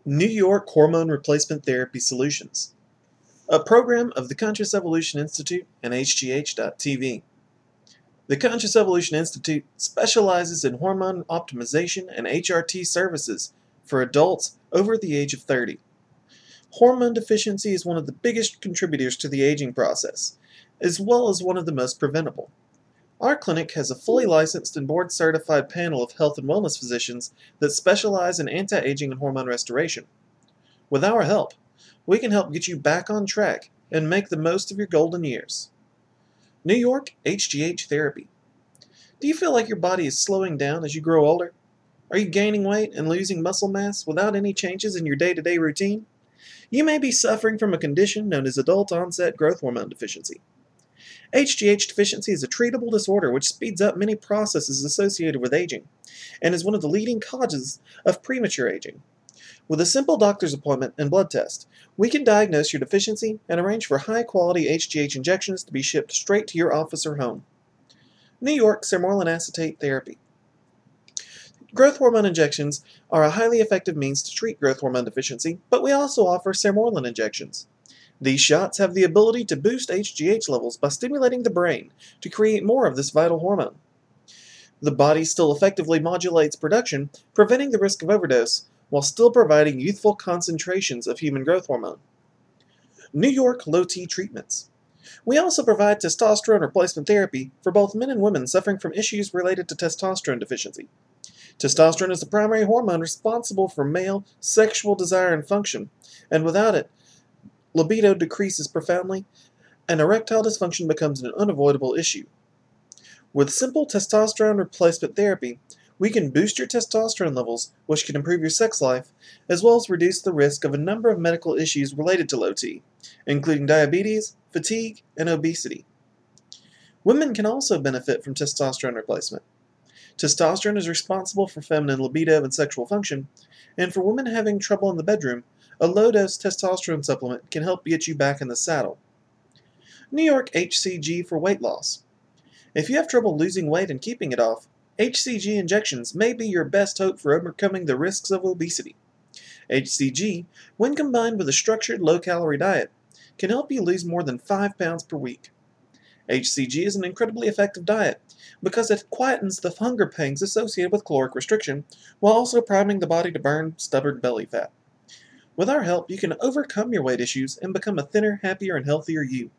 New York Hormone Replacement Therapy Solutions, a program of the Conscious Evolution Institute and HGH.TV. The Conscious Evolution Institute specializes in hormone optimization and HRT services for adults over the age of 30. Hormone deficiency is one of the biggest contributors to the aging process, as well as one of the most preventable. Our clinic has a fully licensed and board-certified panel of health and wellness physicians that specialize in anti-aging and hormone restoration. With our help, we can help get you back on track and make the most of your golden years. New York HGH Therapy. Do you feel like your body is slowing down as you grow older? Are you gaining weight and losing muscle mass without any changes in your day-to-day routine? You may be suffering from a condition known as adult-onset growth hormone deficiency. HGH deficiency is a treatable disorder which speeds up many processes associated with aging, and is one of the leading causes of premature aging. With a simple doctor's appointment and blood test, we can diagnose your deficiency and arrange for high-quality HGH injections to be shipped straight to your office or home. New York Sermorelin Acetate Therapy. Growth hormone injections are a highly effective means to treat growth hormone deficiency, but we also offer Sermorelin injections. These shots have the ability to boost HGH levels by stimulating the brain to create more of this vital hormone. The body still effectively modulates production, preventing the risk of overdose, while still providing youthful concentrations of human growth hormone. New York Low T treatments. We also provide testosterone replacement therapy for both men and women suffering from issues related to testosterone deficiency. Testosterone is the primary hormone responsible for male sexual desire and function, and without it, libido decreases profoundly, and erectile dysfunction becomes an unavoidable issue. With simple testosterone replacement therapy, we can boost your testosterone levels, which can improve your sex life, as well as reduce the risk of a number of medical issues related to low T, including diabetes, fatigue, and obesity. Women can also benefit from testosterone replacement. Testosterone is responsible for feminine libido and sexual function, and for women having trouble in the bedroom, a low-dose testosterone supplement can help get you back in the saddle. New York HCG for weight loss. If you have trouble losing weight and keeping it off, HCG injections may be your best hope for overcoming the risks of obesity. HCG, when combined with a structured low-calorie diet, can help you lose more than 5 pounds per week. HCG is an incredibly effective diet because it quietens the hunger pangs associated with caloric restriction, while also priming the body to burn stubborn belly fat. With our help, you can overcome your weight issues and become a thinner, happier, and healthier you.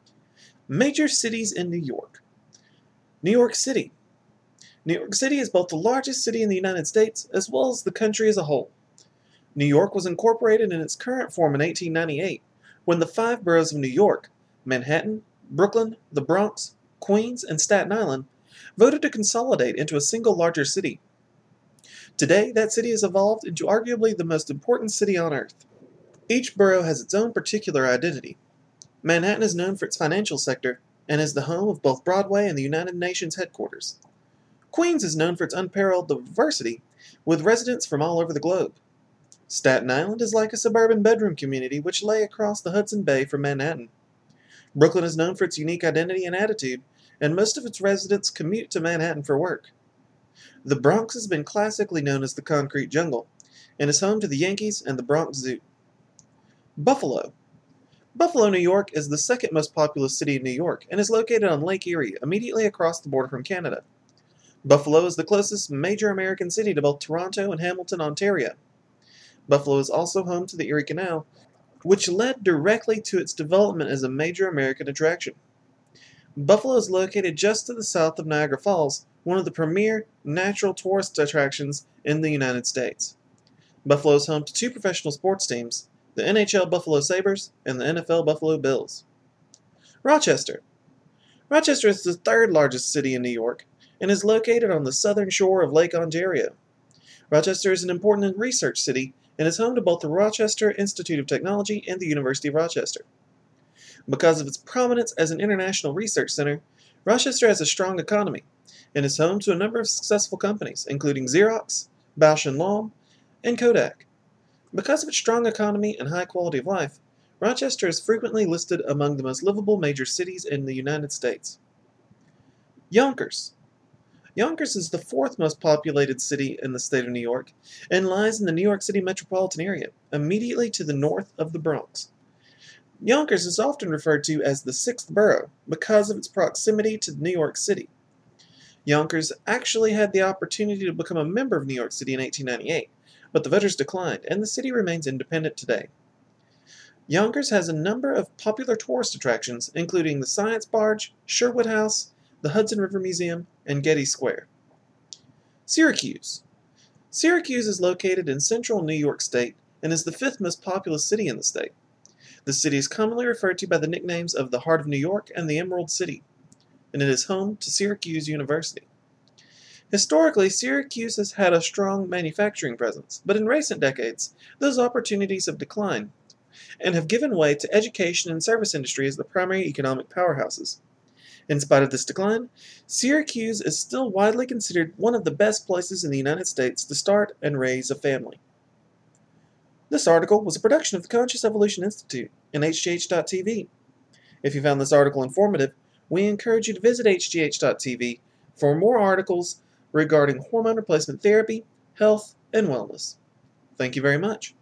Major cities in New York. New York City. New York City is both the largest city in the United States as well as the country as a whole. New York was incorporated in its current form in 1898, when the 5 boroughs of New York, Manhattan, Brooklyn, the Bronx, Queens, and Staten Island, voted to consolidate into a single larger city. Today, that city has evolved into arguably the most important city on Earth. Each borough has its own particular identity. Manhattan is known for its financial sector and is the home of both Broadway and the United Nations headquarters. Queens is known for its unparalleled diversity, with residents from all over the globe. Staten Island is like a suburban bedroom community which lay across the Hudson Bay from Manhattan. Brooklyn is known for its unique identity and attitude, and most of its residents commute to Manhattan for work. The Bronx has been classically known as the Concrete Jungle, and is home to the Yankees and the Bronx Zoo. Buffalo. Buffalo, New York is the second most populous city in New York, and is located on Lake Erie, immediately across the border from Canada. Buffalo is the closest major American city to both Toronto and Hamilton, Ontario. Buffalo is also home to the Erie Canal, which led directly to its development as a major American attraction. Buffalo is located just to the south of Niagara Falls, one of the premier natural tourist attractions in the United States. Buffalo is home to 2 professional sports teams, the NHL Buffalo Sabres and the NFL Buffalo Bills. Rochester. Rochester is the 3rd largest city in New York, and is located on the southern shore of Lake Ontario. Rochester is an important research city, and is home to both the Rochester Institute of Technology and the University of Rochester. Because of its prominence as an international research center, Rochester has a strong economy, and is home to a number of successful companies, including Xerox, Bausch & Lomb, and Kodak. Because of its strong economy and high quality of life, Rochester is frequently listed among the most livable major cities in the United States. Yonkers. Yonkers is the fourth most populated city in the state of New York and lies in the New York City metropolitan area, immediately to the north of the Bronx. Yonkers is often referred to as the sixth borough because of its proximity to New York City. Yonkers actually had the opportunity to become a member of New York City in 1898, but the voters declined, and the city remains independent today. Yonkers has a number of popular tourist attractions, including the Science Barge, Sherwood House, the Hudson River Museum, and Getty Square. Syracuse. Syracuse is located in central New York State and is the fifth most populous city in the state. The city is commonly referred to by the nicknames of the Heart of New York and the Emerald City, and it is home to Syracuse University. Historically, Syracuse has had a strong manufacturing presence, but in recent decades, those opportunities have declined and have given way to education and service industry as the primary economic powerhouses. In spite of this decline, Syracuse is still widely considered one of the best places in the United States to start and raise a family. This article was a production of the Conscious Evolution Institute and HGH.TV. If you found this article informative, we encourage you to visit HGH.TV for more articles regarding hormone replacement therapy, health, and wellness. Thank you very much.